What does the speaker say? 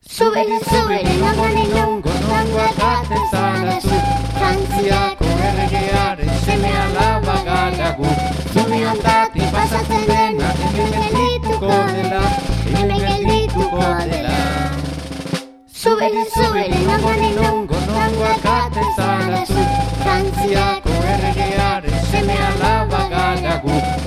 Zubere, nongo nongo akaten zara zu. Frantziako erregearen seme alaba gara gu. Zume ondatik pasatzen dena, hemen geldituko dela, hemen geldituko dela. Zubere, nongo nongo akaten zara zu. Frantziako erregearen seme alaba gara gu.